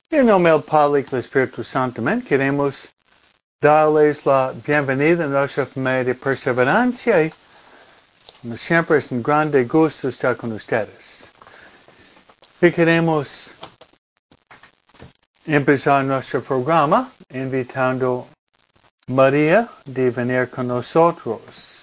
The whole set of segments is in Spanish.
En nombre del Padre y del Espíritu Santo, amén. Queremos darles la bienvenida a nuestra familia de perseverancia y como siempre es un grande gusto estar con ustedes. Y queremos empezar nuestro programa invitando a María de venir con nosotros.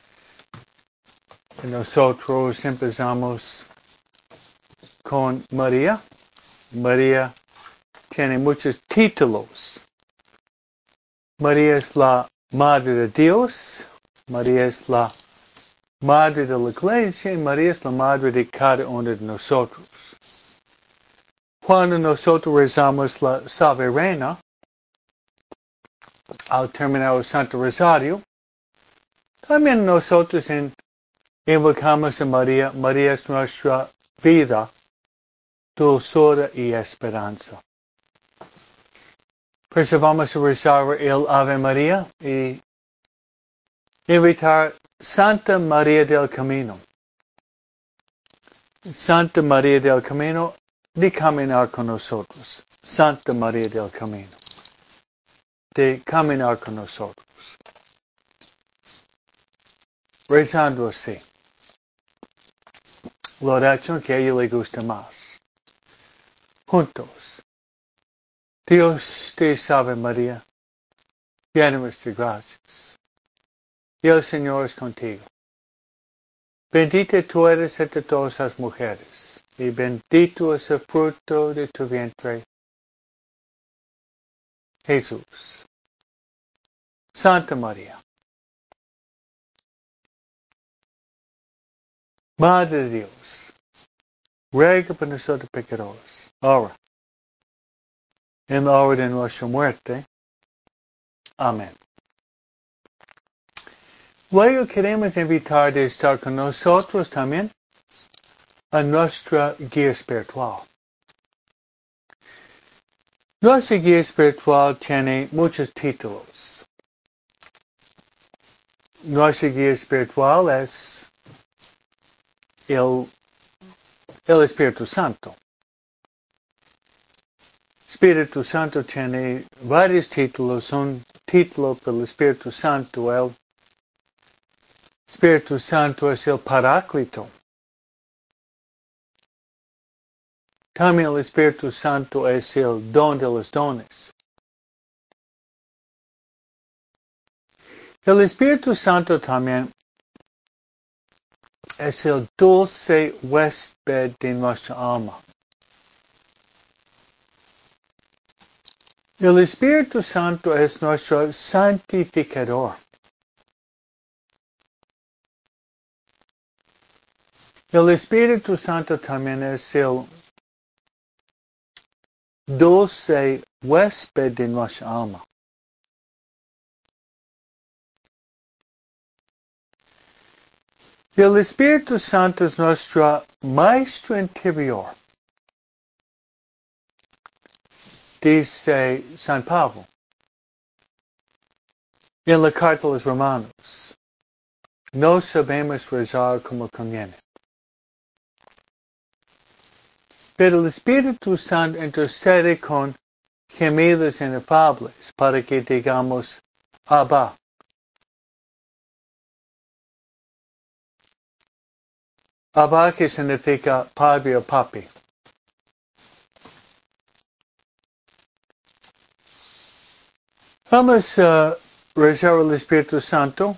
Y nosotros empezamos con María. María tiene muchos títulos. María es la Madre de Dios, María es la Madre de la Iglesia y María es la Madre de cada uno de nosotros. Cuando nosotros rezamos la Salve Reina, al terminar el Santo Rosario, también nosotros invocamos a María. María es nuestra vida, dulzura y esperanza. Por eso vamos a rezar el Ave María y invitar Santa María del Camino. Santa María del Camino, de caminar con nosotros. Santa María del Camino, de caminar con nosotros. Rezando así. La oración que a ella le gusta más. Juntos. Dios te salve María, llena de gracias. Y el Señor es contigo. Bendita tú eres entre todas las mujeres, y bendito es el fruto de tu vientre, Jesús. Santa María, Madre de Dios, ruega por nosotros pecadores, ahora, en la hora de nuestra muerte. Amén. Luego queremos invitar a estar con nosotros también a nuestra guía espiritual. Nuestra guía espiritual tiene muchos títulos. Nuestra guía espiritual es el Espíritu Santo. Espíritu Santo tiene varios títulos. Un título para el Espíritu Santo. El Espíritu Santo es el Paráclito. También el Espíritu Santo es el don de los dones. El Espíritu Santo también es el dulce huésped de nuestra alma. El Espíritu Santo es nuestro santificador. El Espíritu Santo también es el dulce huésped de nuestra alma. El Espíritu Santo es nuestro maestro interior. Dice San Pablo en la carta a los Romanos, no sabemos rezar como conviene. Pero el Espíritu Santo intercede con gemidos inefables para que digamos Abba. Abba que significa padre o papi. Vamos a rezar al Espíritu Santo.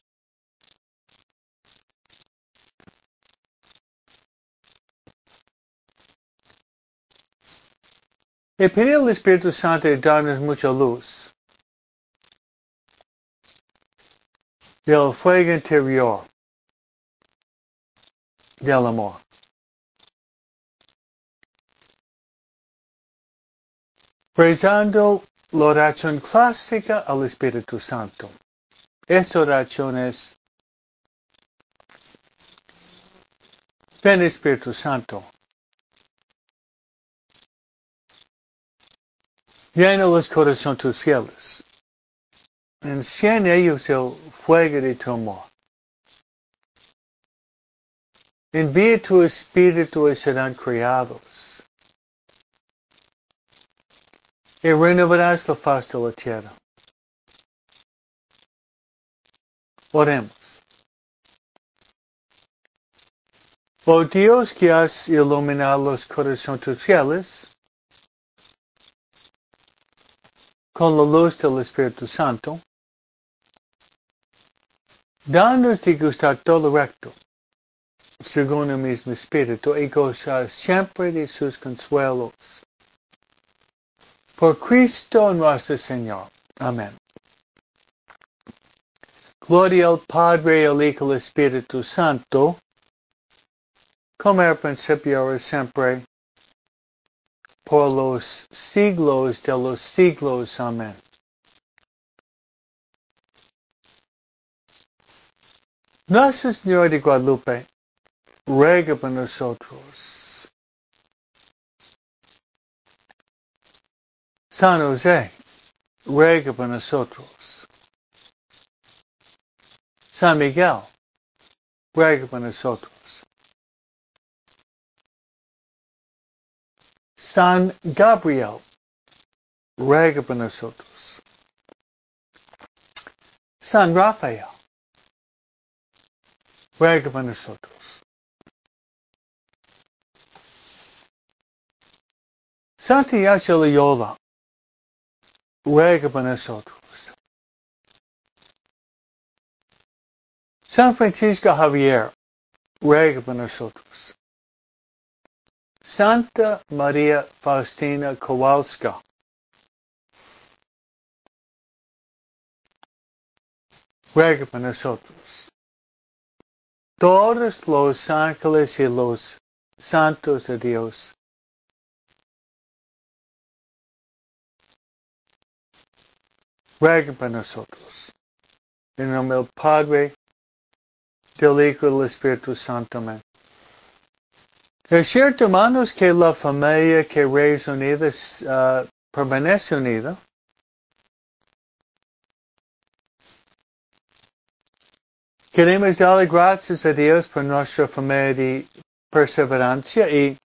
Y pedir al Espíritu Santo de darnos mucha luz. Del fuego interior. Del amor. Rezando la oración clásica al Espíritu Santo. Esta oración es: ven Espíritu Santo. Llena los corazones tus fieles. Enciende ellos el fuego de tu amor. Envía tu Espíritu y serán criados. y renovarás la faz de la tierra. Oremos. Oh Dios, que has iluminado los corazones tus fieles con la luz del Espíritu Santo, danos de gustar todo recto, según el mismo Espíritu, y gozar siempre de sus consuelos. Por Cristo nuestro Señor. Amén. Gloria al Padre, al Hijo y al Espíritu Santo, como era al principio, ahora y siempre, por los siglos de los siglos. Amén. Nuestra Señora de Guadalupe, ruega por nosotros. San José, ruega por nosotros. San Miguel, ruega por nosotros. San Gabriel, ruega por nosotros. San Rafael, ruega por nosotros. Santa Ignacia Loyola, ruega por nosotros. San Francisco Javier, ruega por nosotros. Santa María Faustina Kowalska, ruega por nosotros. Todos los ángeles y los santos de Dios, ruega por nosotros. En nombre del Padre, del Hijo y del Espíritu Santo. Amén. Es cierto, hermanos, que la familia que es unida permanece unida. Queremos darle gracias a Dios por nuestra familia de perseverancia y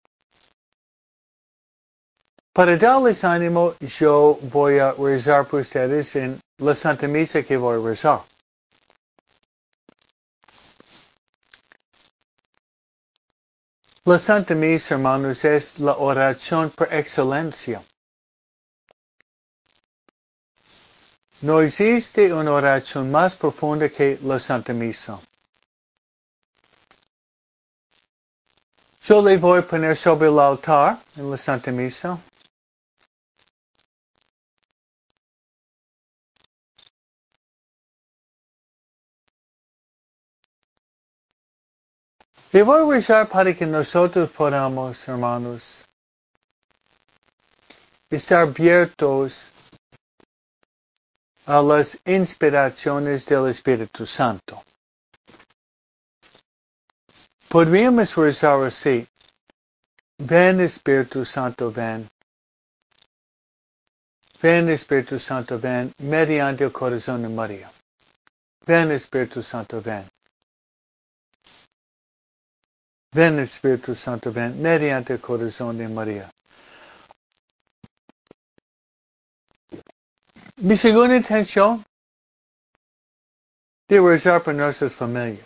para darles ánimo, yo voy a rezar por ustedes en la Santa Misa que voy a rezar. La Santa Misa, hermanos, es la oración por excelencia. No existe una oración más profunda que la Santa Misa. Yo le voy a poner sobre el altar en la Santa Misa. Y voy a rezar para que nosotros podamos, hermanos, estar abiertos a las inspiraciones del Espíritu Santo. Podríamos rezar así. Ven Espíritu Santo, ven. Ven Espíritu Santo, ven, mediante el corazón de María. Ven Espíritu Santo, ven. Ven Espíritu Santo, ven, mediante el corazón de María. Mi segunda intención de rezar por nuestras familias.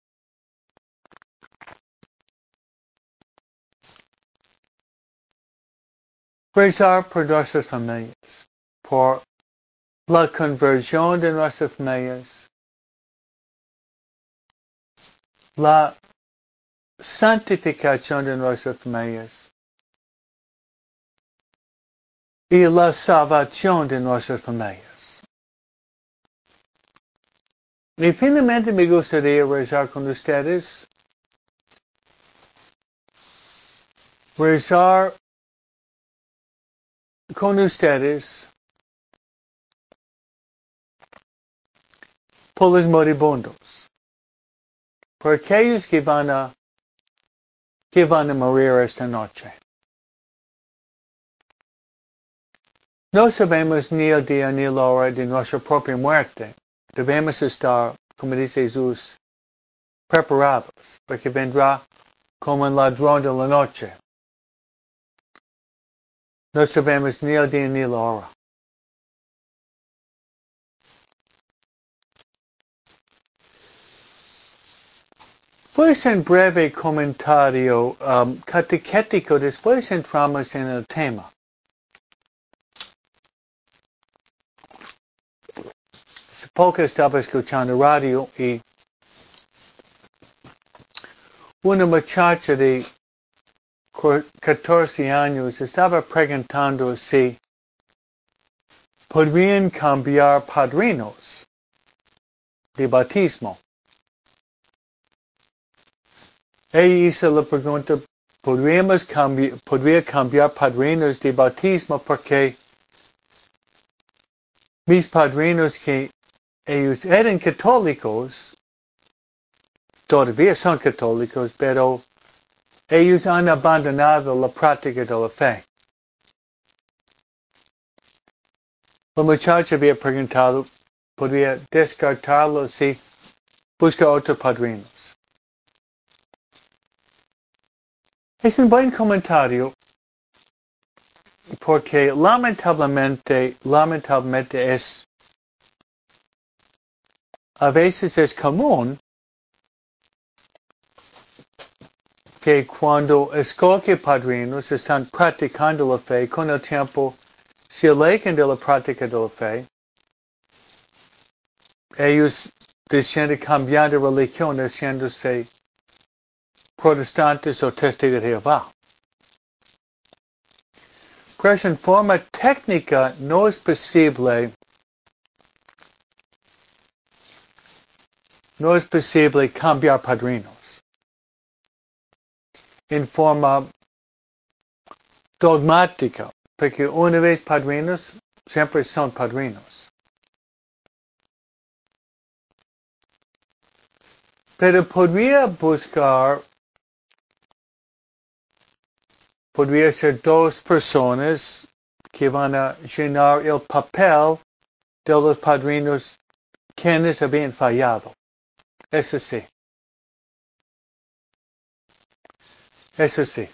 Rezar por nuestras familias, por la conversión de nuestras familias, la santificación de nuestras familias y la salvación de nuestras familias. Y finalmente me gustaría rezar con ustedes, rezar con ustedes por los moribundos, por aquellos que van a morir esta noche. No sabemos ni el día ni la hora de nuestra propia muerte. Debemos estar, como dice Jesús, preparados, porque vendrá como un ladrón de la noche. No sabemos ni el día ni la hora. Pues en breve comentario catequético, después entramos en el tema. Hace poco estaba escuchando radio y una muchacha de 14 años estaba preguntando si podrían cambiar padrinos de bautismo. Ella hizo la pregunta, ¿podría cambiar padrinos de bautismo? Porque mis padrinos que ellos eran católicos, todavía son católicos, pero ellos han abandonado la práctica de la fe. La muchacha había preguntado, ¿podría descartarlo si busca otros padrinos? Es un buen comentario porque lamentablemente a veces es común que cuando escoge padrinos están practicando la fe, con el tiempo se alejan de la práctica de la fe. Ellos deciden cambiar de religión haciéndose protestantes o testigos de Jehová. Pues en forma técnica no es posible cambiar padrinos. En forma dogmática, porque una vez padrinos, siempre son padrinos. Pero podría ser dos personas que van a llenar el papel de los padrinos quienes habían fallado. Eso sí. Eso sí.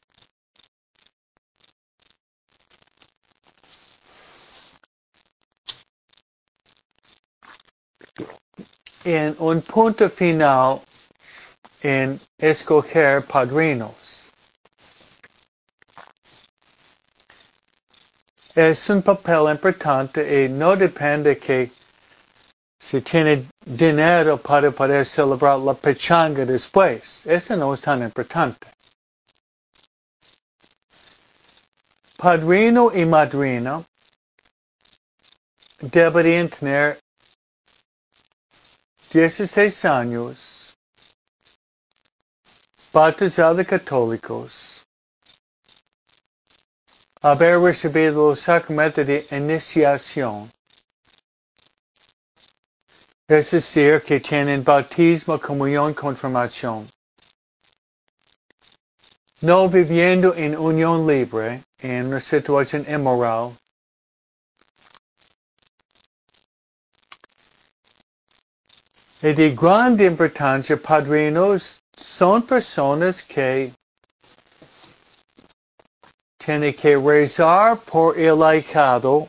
En un punto final en escoger padrinos. Es un papel importante y no depende que si tiene dinero para poder celebrar la pachanga después. Eso no es tan importante. Padrino y madrina deberían tener 16 años, bautizados católicos, haber recibido los sacramentos de iniciación, es decir, que tienen bautismo, comunión, confirmación. No viviendo en unión libre, en una situación inmoral. Y de grande importancia, padrinos son personas que tienen que rezar por el ahijado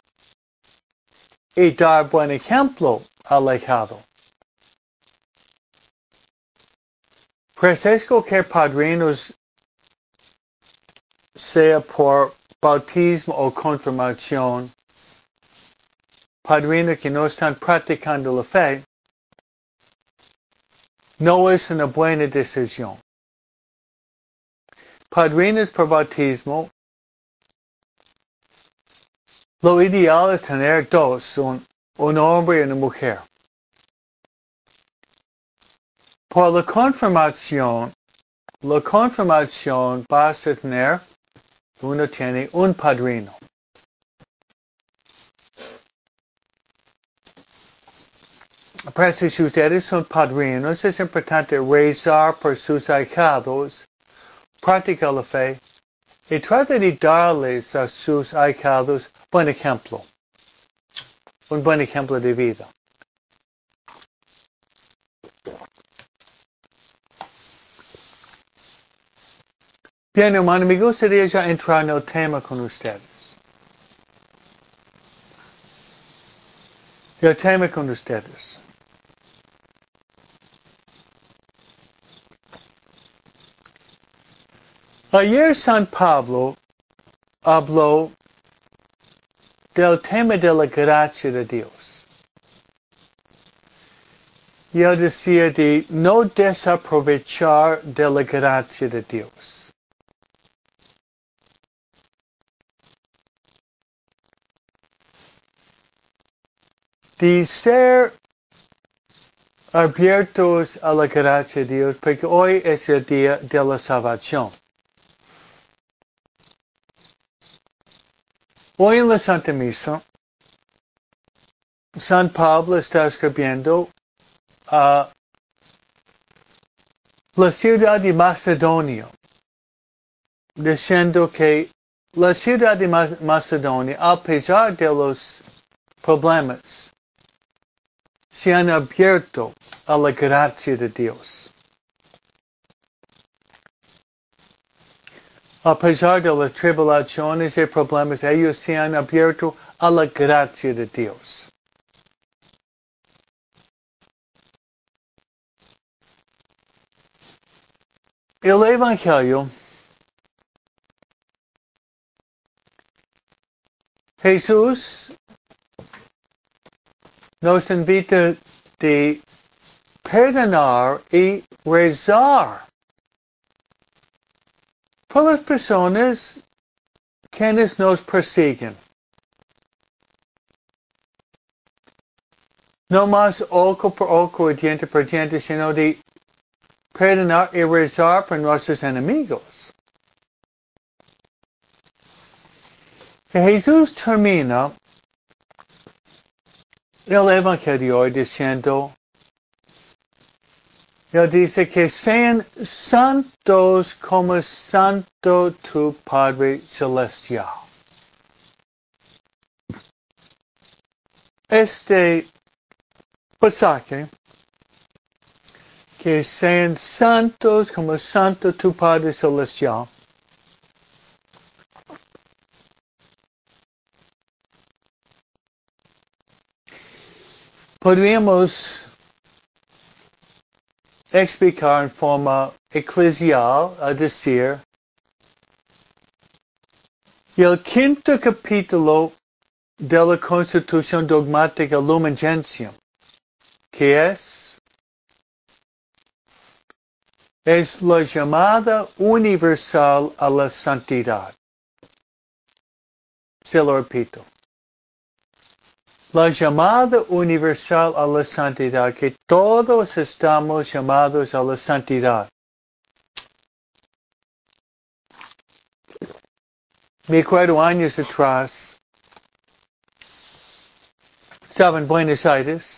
y dar buen ejemplo al ahijado. Pues escoger padrinos, sea por bautismo o confirmación, padrinos que no están practicando la fe, no es una buena decisión. Padrinos por bautismo, lo ideal es tener dos, un hombre y una mujer. Por la confirmación basta tener, uno tiene un padrino. Pues si ustedes son padrinos, es importante rezar por sus ahijados, practicar la fe, y trata de darles a sus ahijados buen ejemplo. Un buen ejemplo de vida. Bien, hermano, me gustaría ya entrar en el tema con ustedes. el tema con ustedes. Ayer San Pablo habló del tema de la gracia de Dios. Y él decía de no desaprovechar de la gracia de Dios. De ser abiertos a la gracia de Dios, porque hoy es el día de la salvación. Hoy en la Santa Misa, San Pablo está escribiendo a la ciudad de Macedonia, diciendo que la ciudad de Macedonia, a pesar de los problemas, se han abierto a la gracia de Dios. A pesar de las tribulaciones y problemas, ellos se han abierto a la gracia de Dios. El Evangelio, Jesús nos invita de perdonar y rezar por las personas quienes nos persiguen. No más ojo por ojo y diente por diente, sino de perdonar y rezar por nuestros enemigos. Y Jesús termina el Evangelio hoy diciendo, él dice que sean santos como santo tu Padre Celestial. Este pasaje, que sean santos como santo tu Padre Celestial, podríamos explicar en forma eclesial, a decir, y el quinto capítulo de la Constitución Dogmática Lumen Gentium, que es la llamada universal a la santidad. Se lo repito. La llamada universal a la santidad, que todos estamos llamados a la santidad. Me acuerdo años atrás, estaba en Buenos Aires,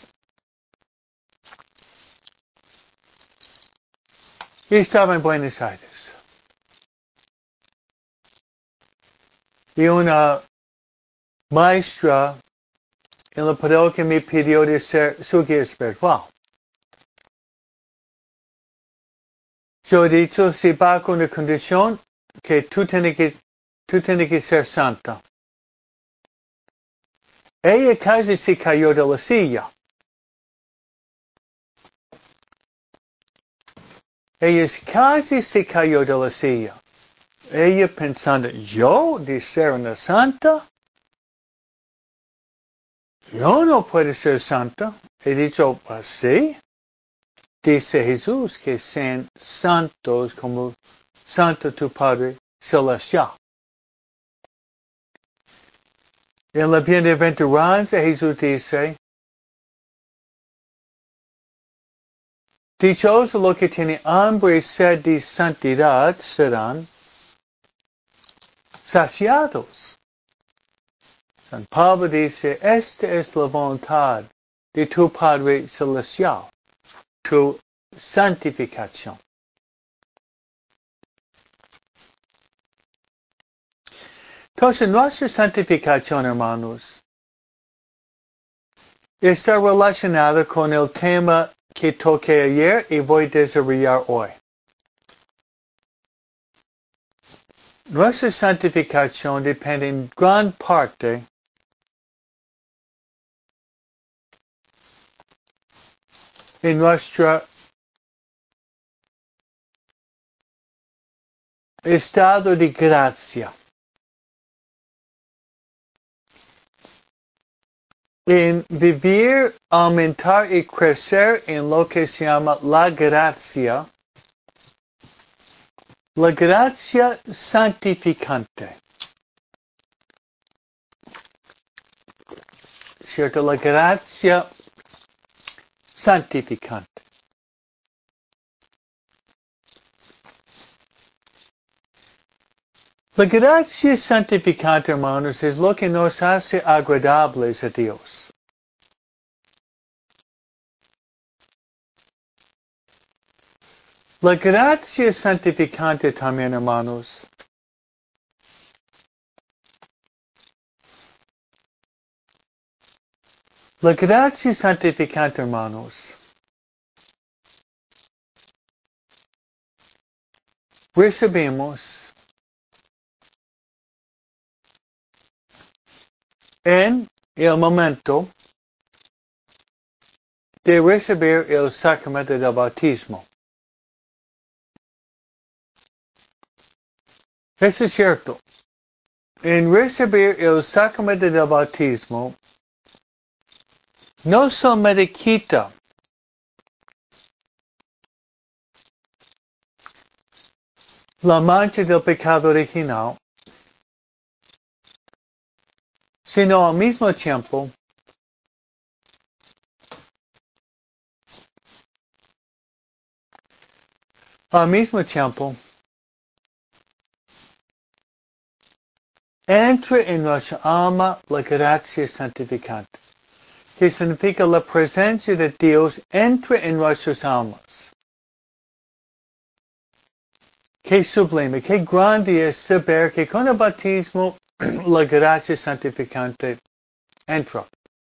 y una maestra en la parroquia me pidió de ser su guía espiritual. Yo he dicho, si va con la condición que tú tienes que ser santa. Ella casi se cayó de la silla. Ella casi se cayó de la silla. Ella pensando, yo de ser una santa, yo no puedo ser santa. He dicho, ¿así? Dice Jesús que sean santos como santo tu Padre Celestial. En la bienaventuranza Jesús dice, dichosos los que tienen hambre y sed de santidad serán saciados. San Pablo dice, esta es la voluntad de tu Padre Celestial, tu santificación. Entonces, nuestra santificación, hermanos, está relacionada con el tema que toqué ayer y voy a desarrollar hoy. Nuestra santificación depende en gran parte en nuestro estado de gracia, en vivir, aumentar y crecer en lo que se llama la gracia santificante. ¿Cierto? La gracia santificante. La gracia santificante, hermanos, es lo que nos hace agradables a Dios. La gracia santificante también, hermanos, la gracia santificante, hermanos, recibimos en el momento de recibir el sacramento del bautismo. Eso es cierto. En recibir el sacramento del bautismo, no solamente quita la mancha del pecado original, sino al mismo tiempo entra en nuestra alma la gracia santificante, que significa la presencia de Dios entra en nuestras almas. Qué sublime, qué grande es saber que con el bautismo la gracia santificante entra.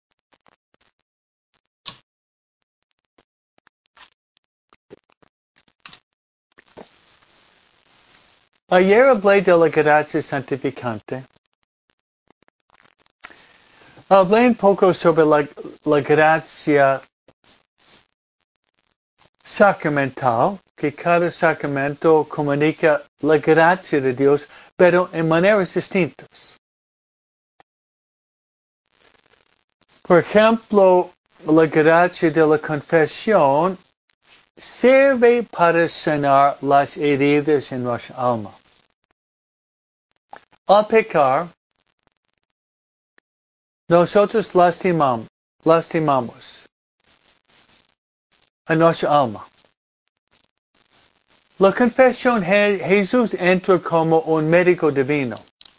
Ayer hablé de la gracia santificante. Hablé un poco sobre la gracia sacramental, que cada sacramento comunica la gracia de Dios, pero en maneras distintas. Por ejemplo, la gracia de la confesión sirve para sanar las heridas en nuestra alma. Al pecar, nosotros lastimamos a nuestra alma. La confesión, Jesús entra como un médico divino.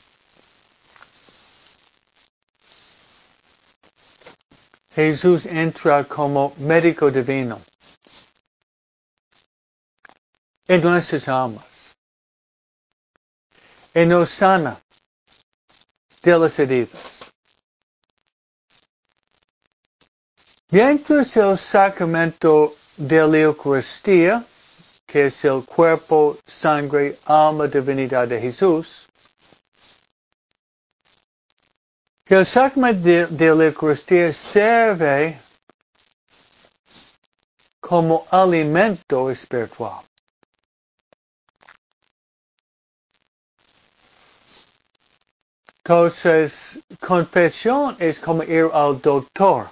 Jesús entra como médico divino en nuestras almas. Y nos sana de las heridas. Mientras el sacramento de la Eucaristía, que es el cuerpo, sangre, alma, divinidad de Jesús, que el sacramento de la Eucaristía sirve como alimento espiritual. Entonces, confesión es como ir al doctor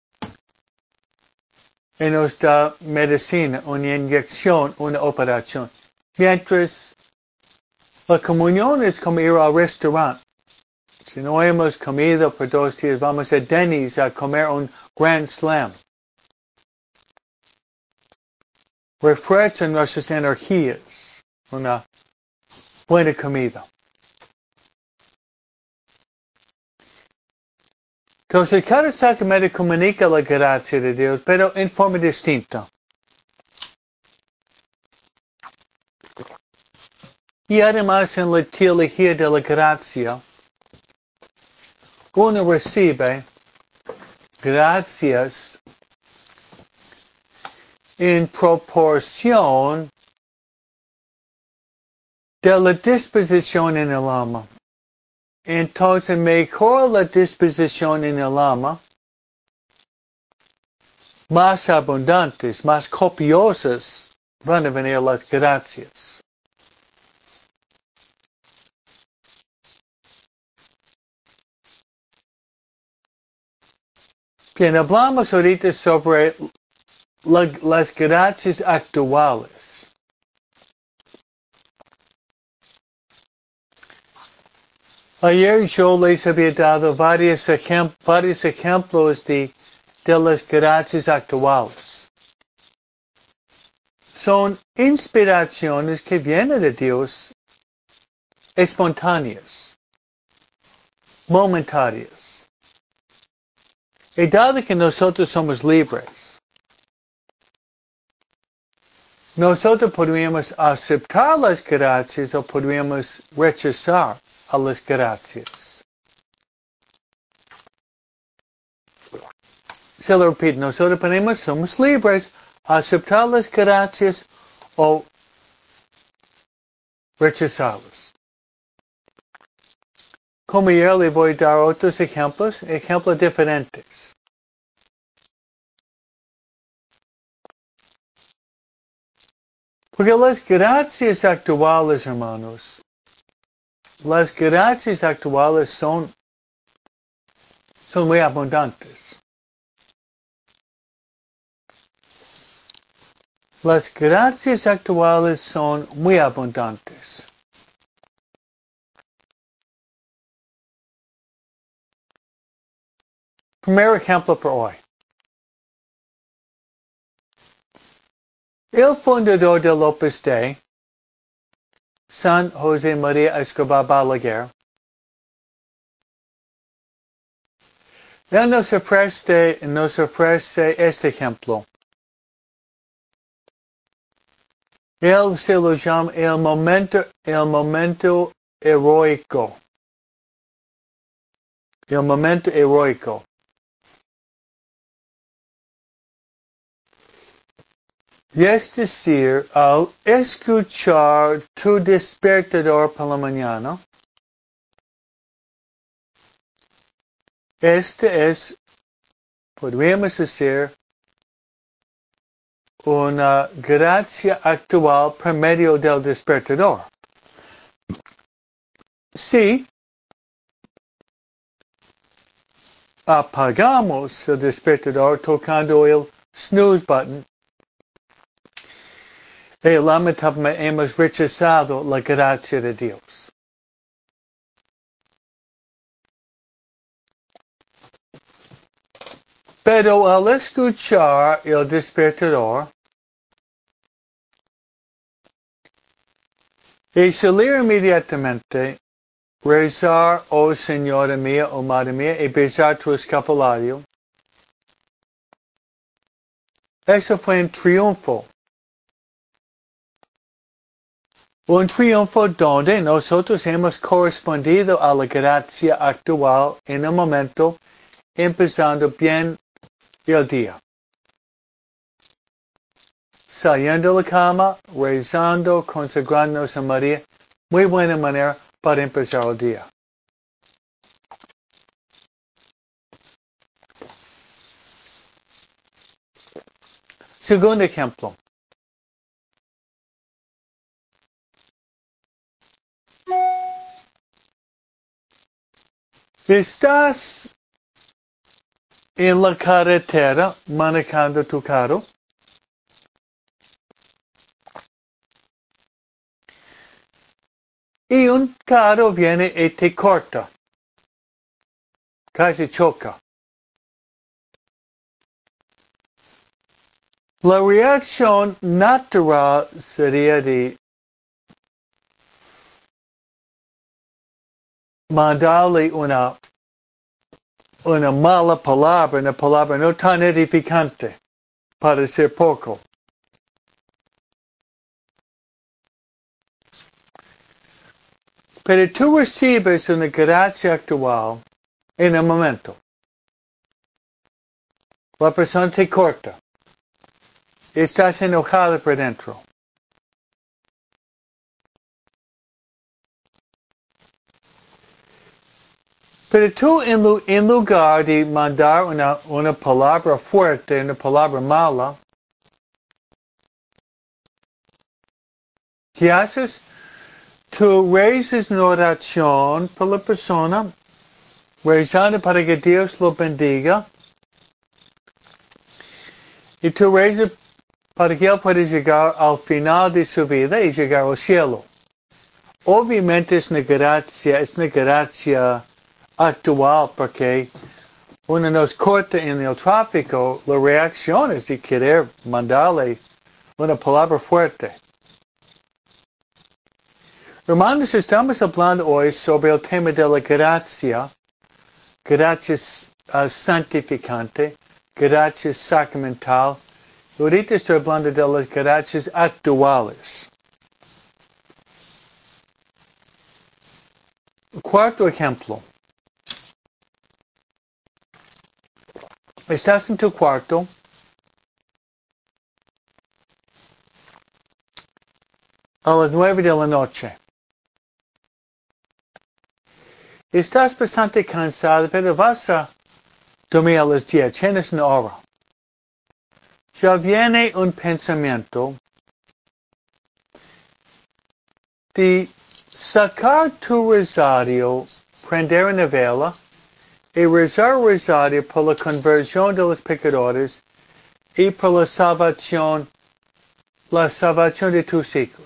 y nos da medicina, una inyección, una operación. Mientras la comunión es como ir al restaurante. Si no hemos comido por 2 días, vamos a Denny's a comer un Grand Slam. Refuerza nuestras energías, una buena comida. Entonces, cada sacramento comunica la gracia de Dios, pero en forma distinta. Y además, en la teología de la gracia, uno recibe gracias en proporción de la disposición en el alma. Entonces, mejor la disposición en el alma, más abundantes, más copiosas, van a venir las gracias. Bien, hablamos ahorita sobre las gracias actuales. Ayer yo les había dado varios ejemplos de las gracias actuales. Son inspiraciones que vienen de Dios, espontáneas, momentáneas. Y dado que nosotros somos libres, nosotros podríamos aceptar las gracias o podríamos rechazar a las gracias. Se lo repito, nosotros somos libres a aceptar las gracias o rechazarlas. Como yo le voy a dar otros ejemplos diferentes. Porque las gracias actuales, hermanos, las gracias actuales son muy abundantes. Las gracias actuales son muy abundantes. Primer ejemplo por hoy. El fundador del Opus Dei, San José María Escobar Balaguer, él nos ofrece este ejemplo. Él se lo llama el momento heroico. El momento heroico. Y es decir, al escuchar tu despertador por la mañana, este es, podríamos decir, una gracia actual por medio del despertador. Si apagamos el despertador tocando el snooze button, y lamentablemente hemos rechazado la gracia de Dios. Pero al escuchar el despertador y salir inmediatamente, rezar, oh Señora mía, oh Madre mía, y besar tu escapulario, eso fue un triunfo. Un triunfo donde nosotros hemos correspondido a la gracia actual en el momento, empezando bien el día. Saliendo de la cama, rezando, consagrándonos a María, muy buena manera para empezar el día. Segundo ejemplo. Estás en la carretera manejando tu carro. Y un carro viene y te corta. Casi choca. La reacción natural sería de mandarle una mala palabra, una palabra no tan edificante, para decir poco. Pero tú recibes una gracia actual en el momento. La persona te corta. Estás enojado por dentro. Pero tú en lugar de mandar una palabra fuerte, una palabra mala, ¿qué haces? Tú rezas una oración por la persona, rezando para que Dios lo bendiga, y tú rezas para que él pueda llegar al final de su vida y llegar al cielo. Obviamente es una gracia actual porque uno nos corta en el tráfico, la reacción es de querer mandarle una palabra fuerte. Hermanos, estamos hablando hoy sobre el tema de la gracia santificante, gracia sacramental. Ahorita estoy hablando de las gracias actuales. Cuarto ejemplo. Estás en tu cuarto. A las 9 de la noche. Estás bastante cansado, pero vas a dormir a las 10. Tienes una hora. Ya viene un pensamiento de sacar tu rosario, prender una vela y rezar el rosario por la conversión de los pecadores y por la salvación de tus hijos.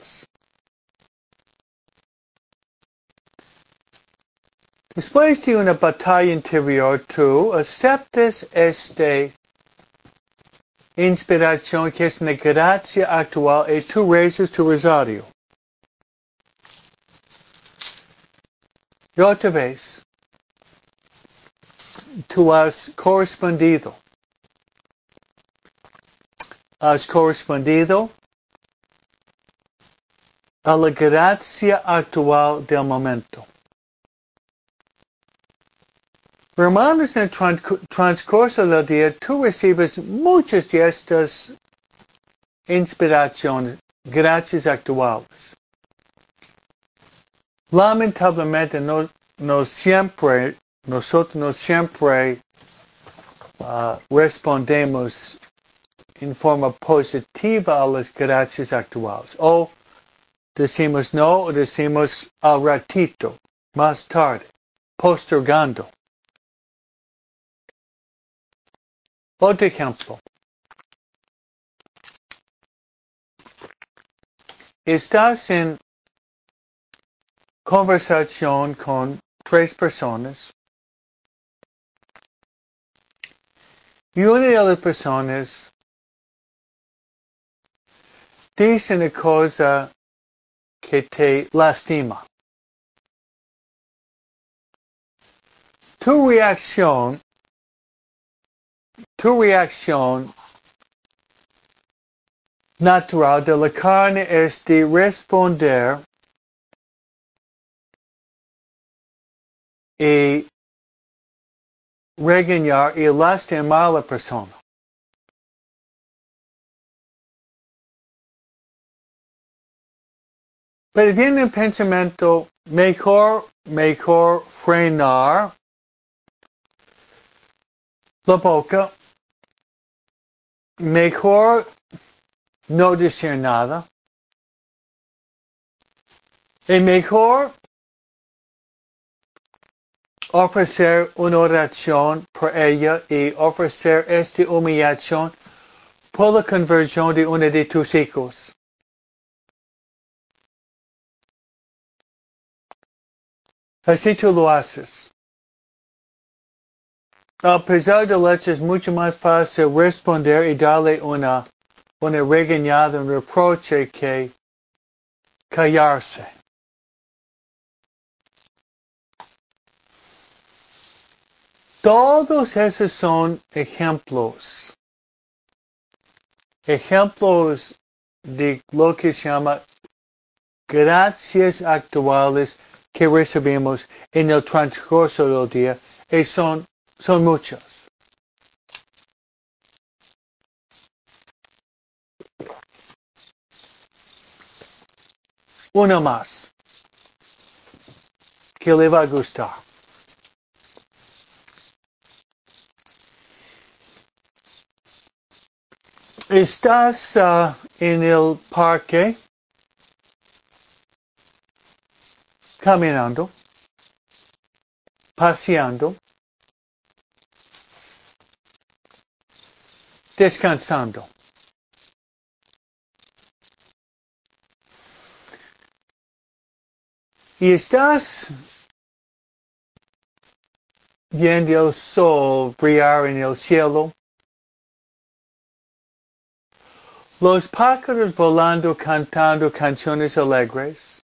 Después de una batalla interior, tú aceptas esta inspiración que es una gracia actual y tú rezas tu rosario. Y otra vez, tú has correspondido a la gracia actual del momento. Hermanos, en el transcurso del día, tú recibes muchas de estas inspiraciones, gracias actuales. Lamentablemente, nosotros no siempre respondemos en forma positiva a las gracias actuales. O decimos no, o decimos al ratito, más tarde, postergando. Otro ejemplo. Estás en conversación con 3 personas y una de las personas dice una cosa que te lastima. Tu reacción natural de la carne es de responder y regañar y lastimar a la persona. Pero viene un pensamiento, mejor frenar la boca, mejor no decir nada, y mejor ofrecer una oración por ella y ofrecer esta humillación por la conversión de uno de tus hijos. Así tú lo haces. A pesar de eso, es mucho más fácil responder y darle una regañada, un reproche que callarse. Todos esos son ejemplos de lo que se llama gracias actuales que recibimos en el transcurso del día, y son muchas. Una más que le va a gustar. Estás en el parque caminando, paseando, descansando. Y estás viendo el sol brillar en el cielo, los pájaros volando cantando canciones alegres.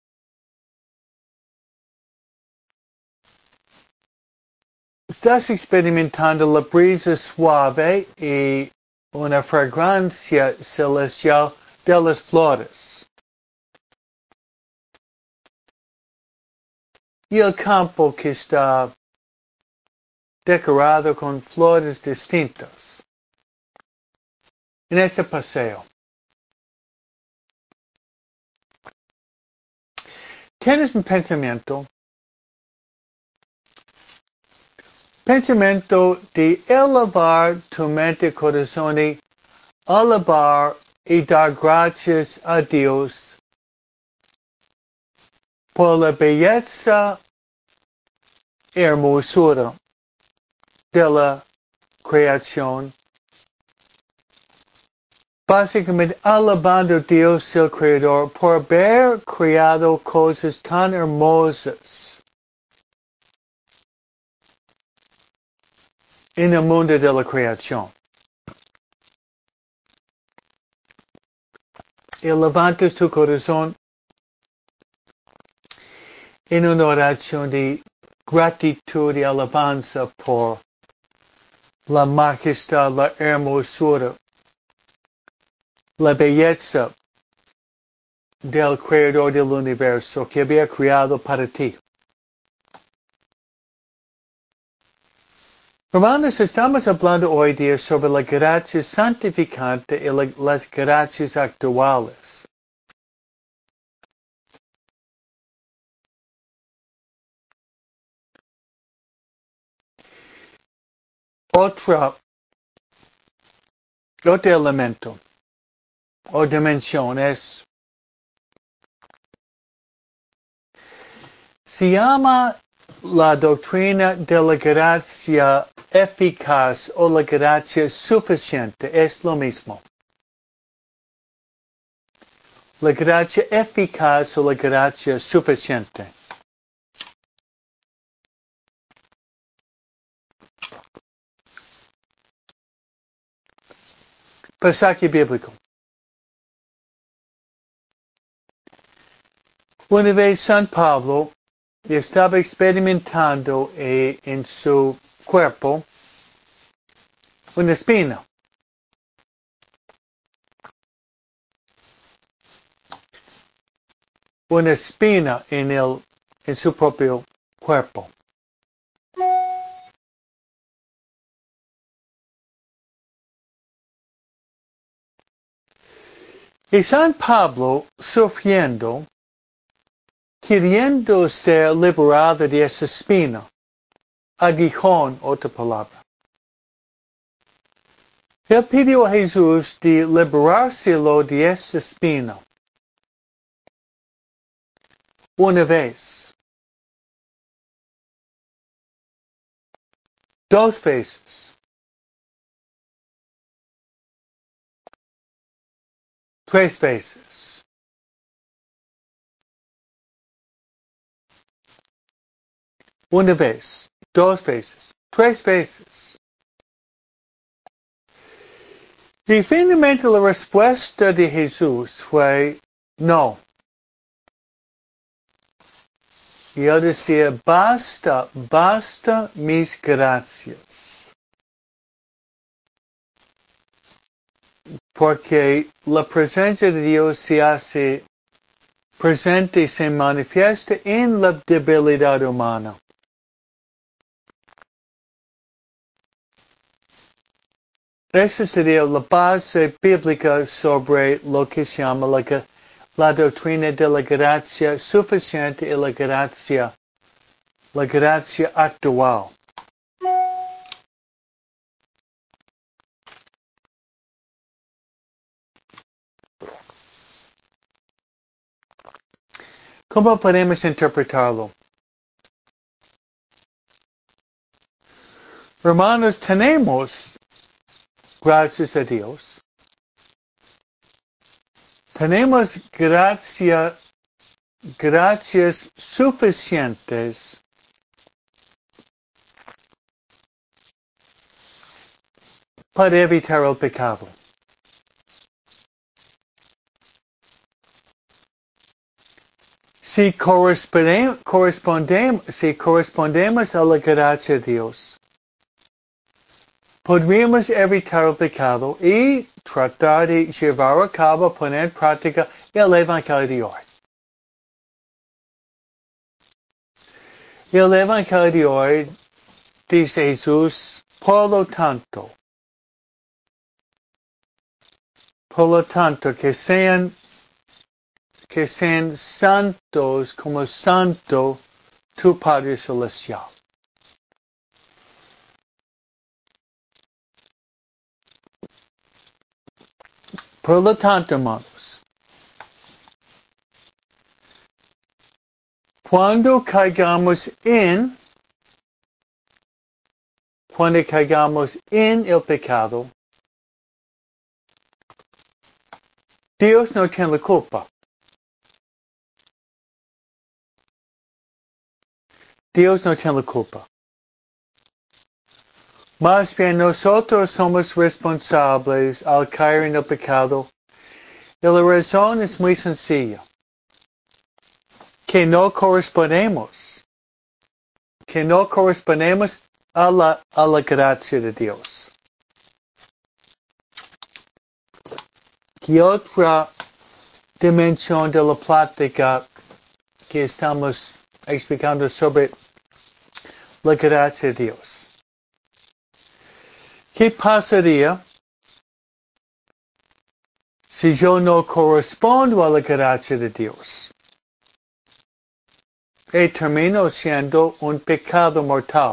Estás experimentando la brisa suave y una fragancia celestial de las flores. Y el campo que está decorado con flores distintas. En este paseo, tienes un pensamiento de elevar tu mente y corazón y alabar y dar gracias a Dios por la belleza y hermosura de la creación. Básicamente alabando a Dios el Creador por haber creado cosas tan hermosas en el mundo de la creación. Y levantas tu corazón en una oración de gratitud y alabanza por la majestad, la hermosura, la belleza del Creador del universo que había creado para ti. Hermanos, estamos hablando hoy día sobre la gracia santificante y las gracias actuales. Otro elemento o dimensión se llama la doctrina de la gracia eficaz o la gracia suficiente. Es lo mismo. La gracia eficaz o la gracia suficiente. Pasaje bíblico. Una vez San Pablo estaba experimentando en su cuerpo una espina. Una espina en su propio cuerpo. Y San Pablo, sufriendo, queriendo ser liberado de esa espina, aguijón, otra palabra. Él pidió a Jesús de liberárselo de esa espina. Una vez. Dos veces. Tres veces. Una vez. Dos veces. Tres veces. Y finalmente la respuesta de Jesús fue no. Y él decía, basta, basta mis gracias. Porque la presencia de Dios se hace presente y se manifiesta en la debilidad humana. Esa sería la base bíblica sobre lo que se llama la doctrina de la gracia suficiente y la gracia actual. ¿Cómo podemos interpretarlo? Hermanos, tenemos, gracias a Dios, tenemos gracias suficientes para evitar el pecado. Si correspondemos a la gracia de Dios, podríamos evitar el pecado y tratar de llevar a cabo, poner en práctica el Evangelio de hoy. El Evangelio de hoy dice Jesús, por lo tanto, que sean santos como santo tu Padre Celestial. Por lo tanto, hermanos, cuando caigamos en el pecado, Dios no tiene la culpa. Dios no tiene la culpa. Más bien nosotros somos responsables al caer en el pecado. Y la razón es muy sencilla. Que no correspondemos a la gracia de Dios. Y otra dimensión de la plática que estamos explicando sobre la gracia de Dios. ¿Qué pasaría si yo no correspondo a la gracia de Dios? Y termino siendo un pecado mortal.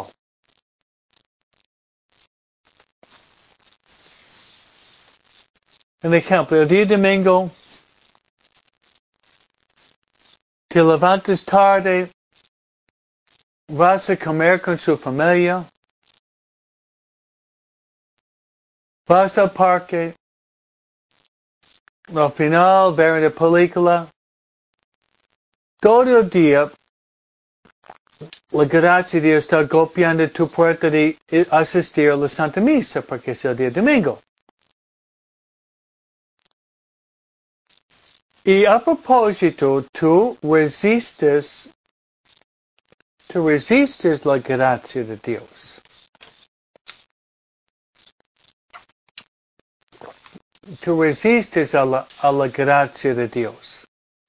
Un ejemplo, el día domingo, te levantas tarde, vas a comer con su familia, vas al parque, al final ver una película, todo el día la gracia de Dios está golpeando tu puerta de asistir a la Santa Misa porque es el día domingo. Y a propósito, tú resistes la gracia de Dios. Tú resistes a la gracia de Dios.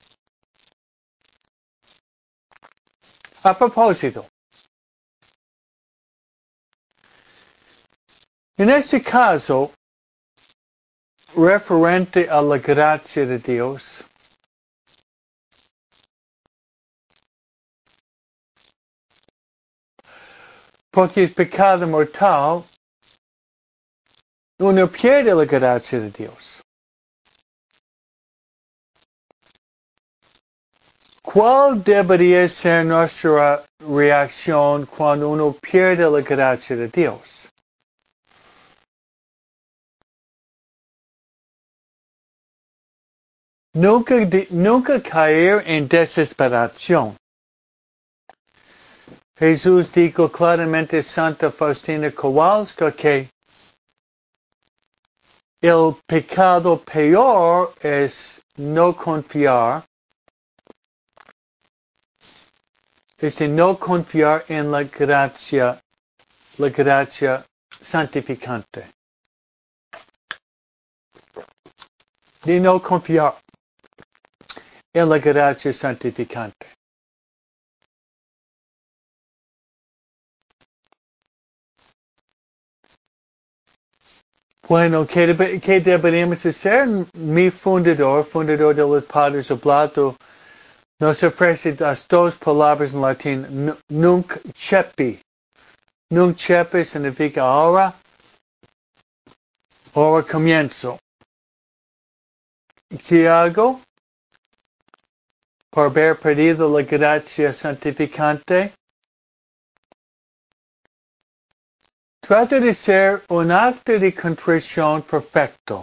A propósito, en este caso, referente a la gracia de Dios, porque es pecado mortal, uno pierde la gracia de Dios. ¿Cuál debería ser nuestra reacción cuando uno pierde la gracia de Dios? Nunca caer en desesperación. Jesús dijo claramente a Santa Faustina Kowalska que el pecado peor es no confiar, en la gracia santificante. De no confiar en la gracia santificante. Bueno, ¿qué deberíamos hacer? Mi fundador de los Padres Oblatos, nos ofrece las dos palabras en latín, nunc cepi. Nunc cepi significa ahora comienzo. ¿Qué hago? por haber perdido la gracia santificante. Trata de ser un acto de contrición perfecto.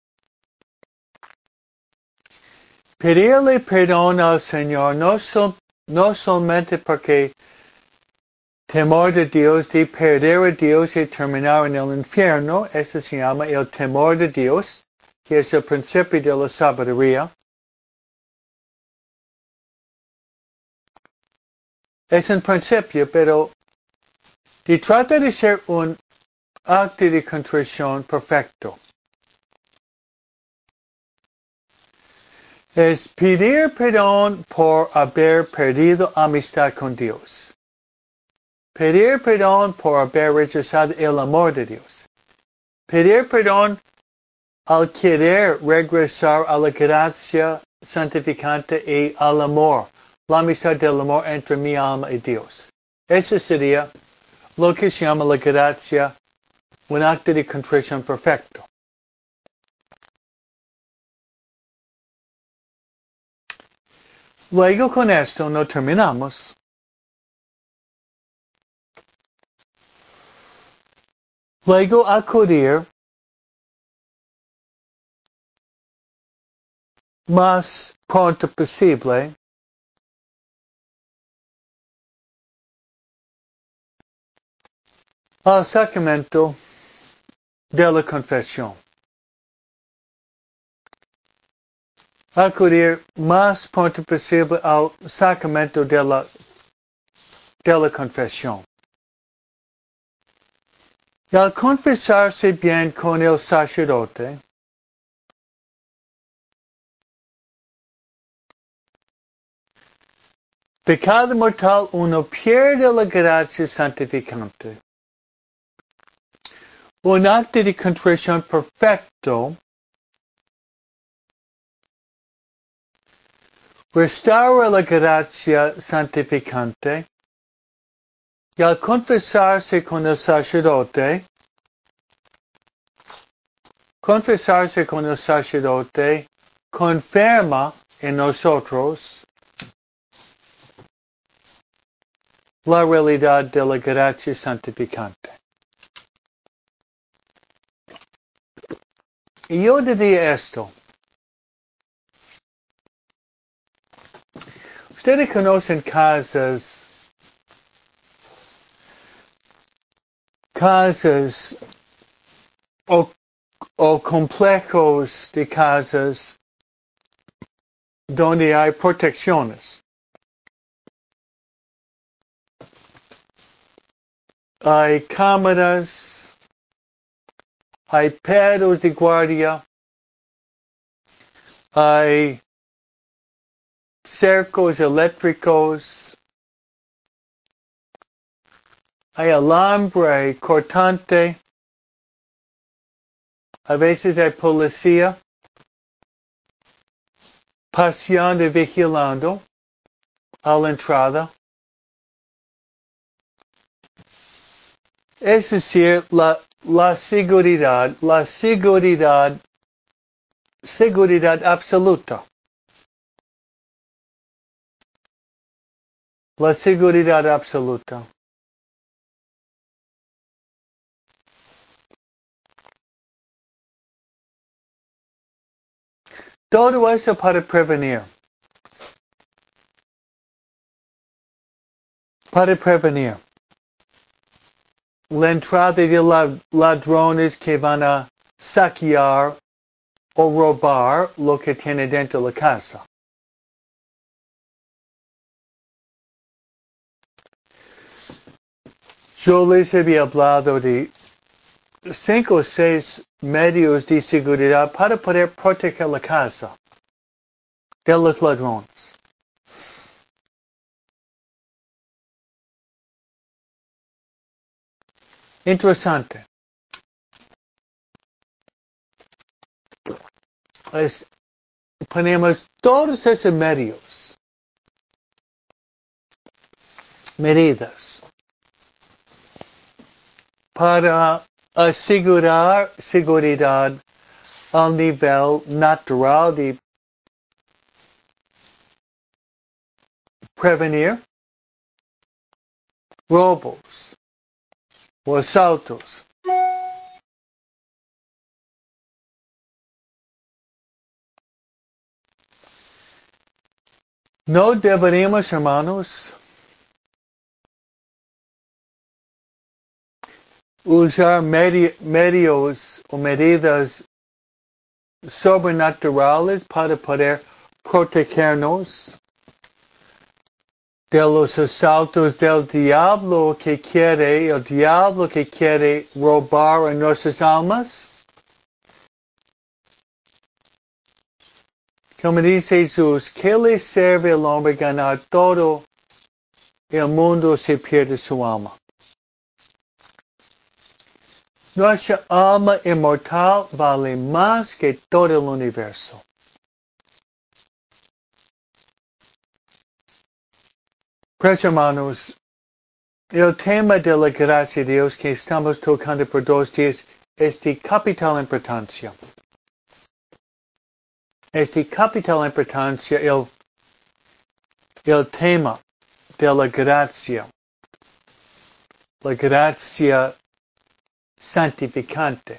Pedirle perdón al Señor no solamente porque temor de Dios, de perder a Dios y terminar en el infierno, eso se llama el temor de Dios, que es el principio de la sabiduría. Es un principio, pero trata de ser un acto de contrición perfecto. Es pedir perdón por haber perdido amistad con Dios. Pedir perdón por haber rechazado el amor de Dios. Pedir perdón al querer regresar a la gracia santificante y al amor, la amistad del amor entre mi alma y Dios. Eso sería lo que se llama la gracia, un acto de contrición perfecto. Luego con esto no terminamos. Luego acudir más pronto posible al sacramento de la confesión. Acudir más pronto posible al sacramento de la confesión. Y al confesarse bien con el sacerdote, pecado mortal uno pierde la gracia santificante. Un acto de contrición perfecto restaura la gracia santificante y al confesarse con el sacerdote, confirma en nosotros la realidad de la gracia santificante. Y yo diría esto. Ustedes conocen casas o complejos de casas donde hay protecciones. Hay cámaras, hay perros de guardia, hay cercos eléctricos, hay alambre cortante, a veces hay policía paseando y vigilando a la entrada. Es decir, la seguridad absoluta. La seguridad absoluta. Todo eso para prevenir. Para prevenir la entrada de ladrones que van a saquear o robar lo que tiene dentro de la casa. Yo les había hablado de 5 o 6 medios de seguridad para poder proteger la casa de los ladrones. Interesante. Ponemos todos esos medidas, para asegurar seguridad al nivel natural prevenir robos o asaltos. No deberíamos, hermanos, usar medios o medidas sobrenaturales para poder protegernos de los asaltos del diablo que quiere, el diablo que quiere robar en nuestras almas. Como dice Jesús, ¿qué le sirve al hombre ganar todo el mundo si pierde su alma? Nuestra alma inmortal vale más que todo el universo. Pues hermanos, el tema de la gracia de Dios que estamos tocando por 2 días es de capital importancia. Es de capital importancia el tema de la gracia santificante,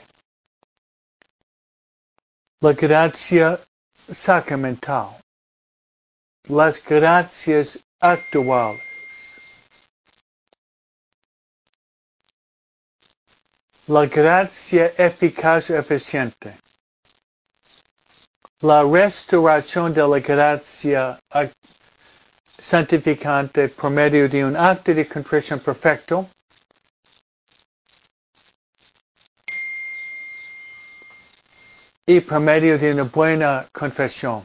la gracia sacramental, las gracias actuales. La gracia eficaz o eficiente. La restauración de la gracia santificante por medio de un acto de contrición perfecto. Y por medio de una buena confesión.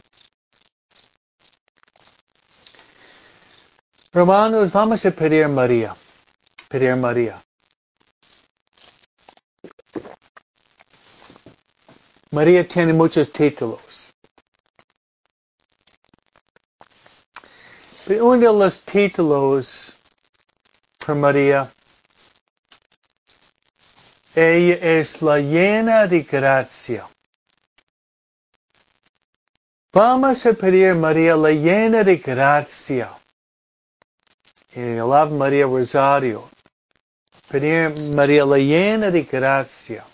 Hermanos, vamos a pedir María. Pedir María. María tiene muchos títulos. Pero uno de los títulos por María, ella es la llena de gracia. Vamos a pedir María la llena de gracia. En el Ave María Rosario. Pedir María la llena de gracia.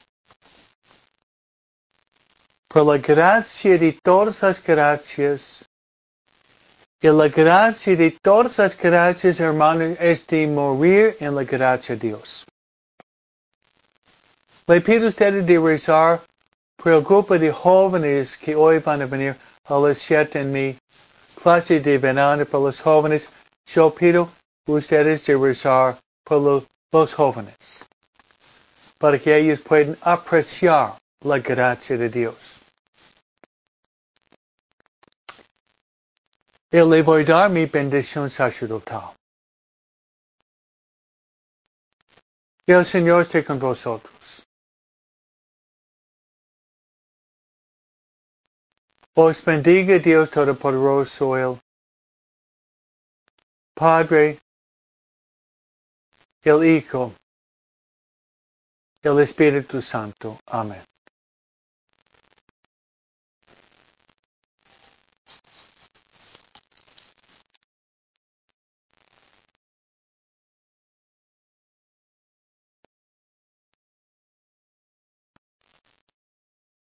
Por la gracia de todas las gracias. Y la gracia de todas las gracias, hermanos, es de morir en la gracia de Dios. Le pido a ustedes de rezar por el grupo de jóvenes que hoy van a venir a las 7 en mi clase de verano para los jóvenes. Yo pido a ustedes de rezar por los jóvenes, para que ellos puedan apreciar la gracia de Dios. Y le voy a dar mi bendición sacerdotal. Y el Señor esté con vosotros. Os bendiga Dios Todopoderoso, el Padre, el Hijo, el Espíritu Santo. Amén.